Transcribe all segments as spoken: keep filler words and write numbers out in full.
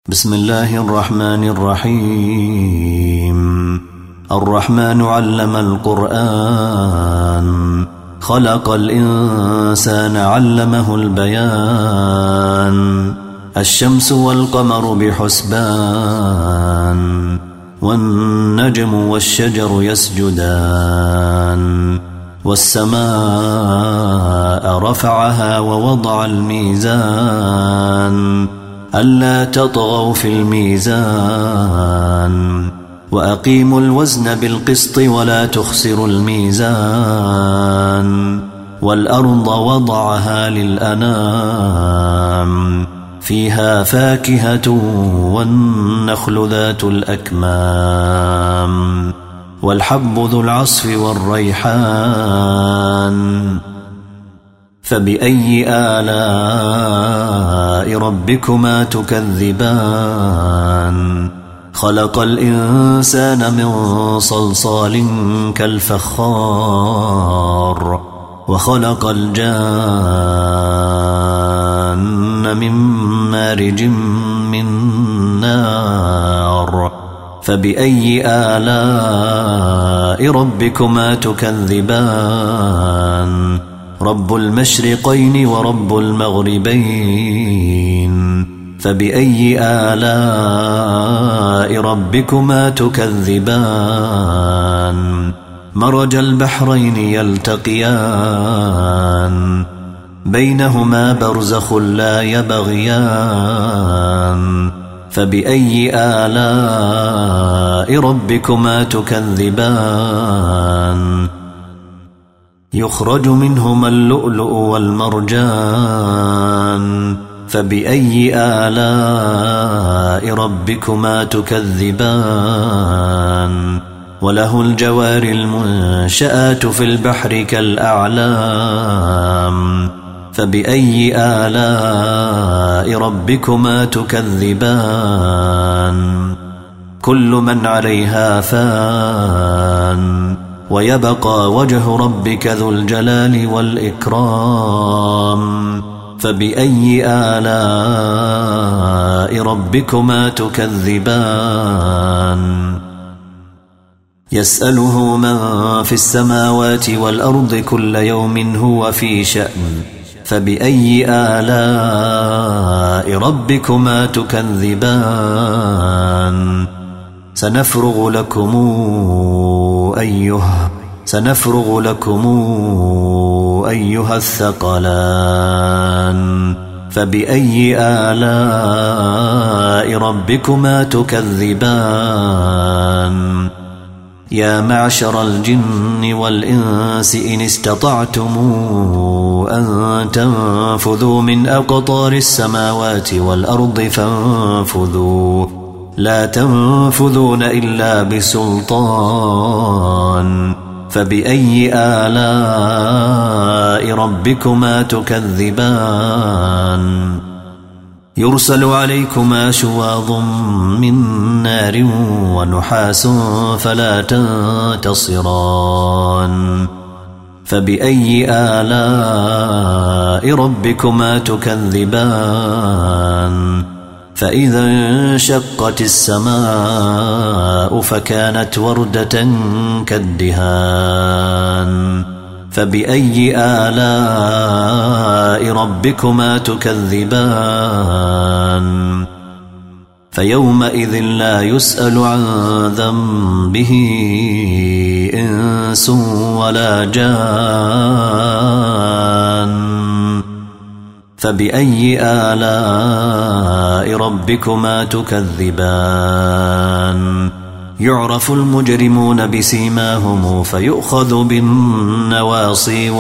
بسم الله الرحمن الرحيم. الرحمن علم القرآن، خلق الإنسان علمه البيان. الشمس والقمر بحسبان، والنجم والشجر يسجدان. والسماء رفعها ووضع الميزان، ألا تطغوا في الميزان. وأقيموا الوزن بالقسط ولا تخسروا الميزان. والأرض وضعها للأنام، فيها فاكهة والنخل ذات الأكمام. والحب ذو العصف والريحان. فبأي آلاء ربكما تكذبان؟ خلق الإنسان من صلصال كالفخار، وخلق الجان من مارج من نار. فبأي آلاء ربكما تكذبان؟ رب المشرقين ورب المغربين. فبأي آلاء ربكما تكذبان؟ مرج البحرين يلتقيان، بينهما برزخ لا يبغيان. فبأي آلاء ربكما تكذبان؟ يخرج منهما اللؤلؤ والمرجان. فبأي آلاء ربكما تكذبان؟ وله الجوار المنشآت في البحر كالأعلام. فبأي آلاء ربكما تكذبان؟ كل من عليها فان، ويبقى وجه ربك ذو الجلال والإكرام. فبأي آلاء ربكما تكذبان؟ يسأله من في السماوات والأرض كل يوم هو في شأن. فبأي آلاء ربكما تكذبان؟ سنفرغ لكم أيها سنفرغ لكم أيها الثقلان. فبأي آلاء ربكما تكذبان؟ يا معشر الجن والإنس إن استطعتم أن تنفذوا من أقطار السماوات والأرض فانفذوا، لا تنفذون إلا بسلطان. فبأي آلاء ربكما تكذبان؟ يرسل عليكما شواظ من نار ونحاس فلا تنتصران. فبأي آلاء ربكما تكذبان؟ فإذا انشقت السماء فكانت وردة كالدهان. فبأي آلاء ربكما تكذبان؟ فيومئذ لا يسأل عن ذنبه إنس ولا جان. فبأي آلاء ربكما تكذبان؟ يعرف المجرمون بسيماهم فيؤخذ بالنواصي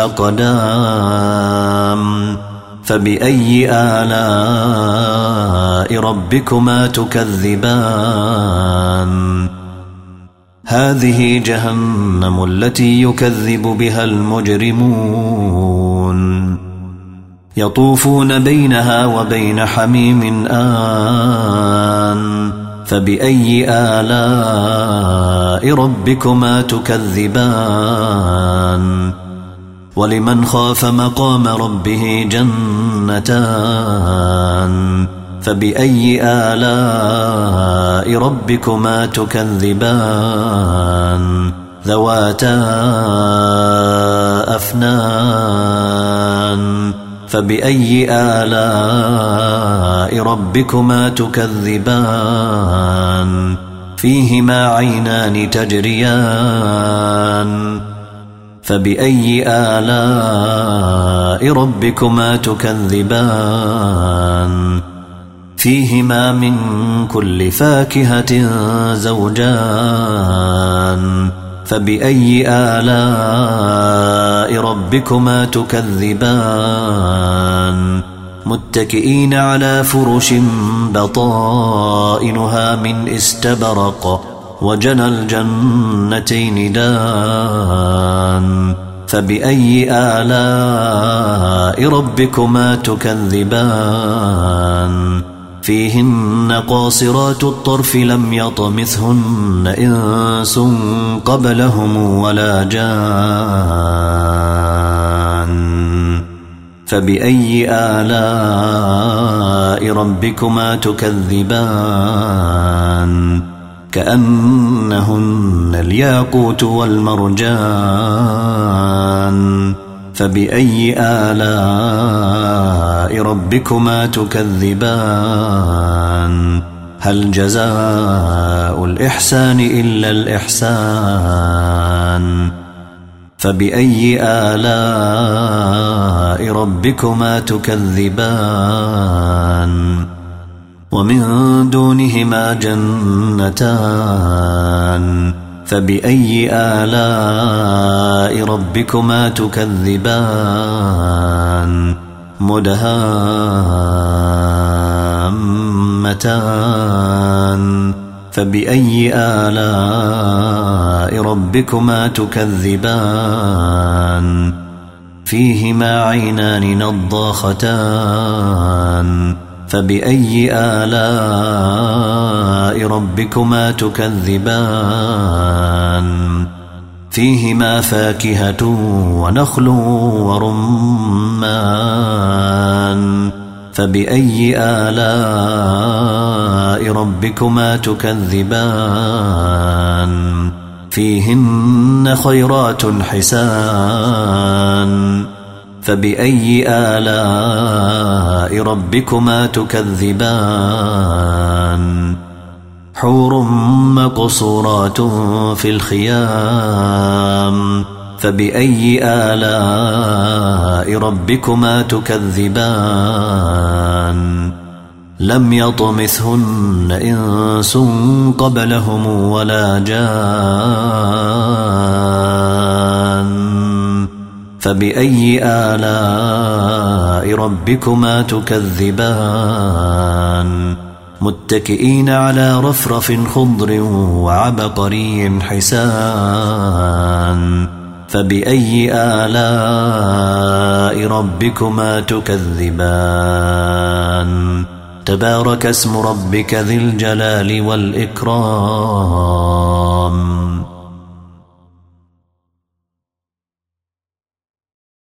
والأقدام. فبأي آلاء ربكما تكذبان؟ هذه جهنم التي يكذب بها المجرمون، يطوفون بينها وبين حميم آن. فبأي آلاء ربكما تكذبان؟ ولمن خاف مقام ربه جنتان. فبأي آلاء ربكما تكذبان ذواتا أفنان فبأي آلاء ربكما تكذبان فيهما عينان تجريان فبأي آلاء ربكما تكذبان فيهما من كل فاكهة زوجان فبأي آلاء ربكما تكذبان متكئين على فرش بطائنها من استبرق وجنى الجنتين دان فبأي آلاء ربكما تكذبان فيهن قاصرات الطرف لم يطمثهن إنس قبلهم ولا جان فبأي آلاء ربكما تكذبان كأنهن الياقوت والمرجان فبأي آلاء ربكما تكذبان هل جزاء الإحسان إلا الإحسان فبأي آلاء ربكما تكذبان ومن دونهما جنتان فبأي آلاء ربكما تكذبان مدهامتان فبأي آلاء ربكما تكذبان فيهما عينان نضاختان فبأي آلاء ربكما تكذبان فيهما فاكهة ونخل ورمان فبأي آلاء ربكما تكذبان فيهن خيرات حسان فبأي آلاء ربكما تكذبان حور مقصورات في الخيام فبأي آلاء ربكما تكذبان لم يطمثهن إنس قبلهم ولا جان فبأي آلاء ربكما تكذبان متكئين على رفرف خضر وعبقري حسان فبأي آلاء ربكما تكذبان تبارك اسم ربك ذي الجلال والإكرام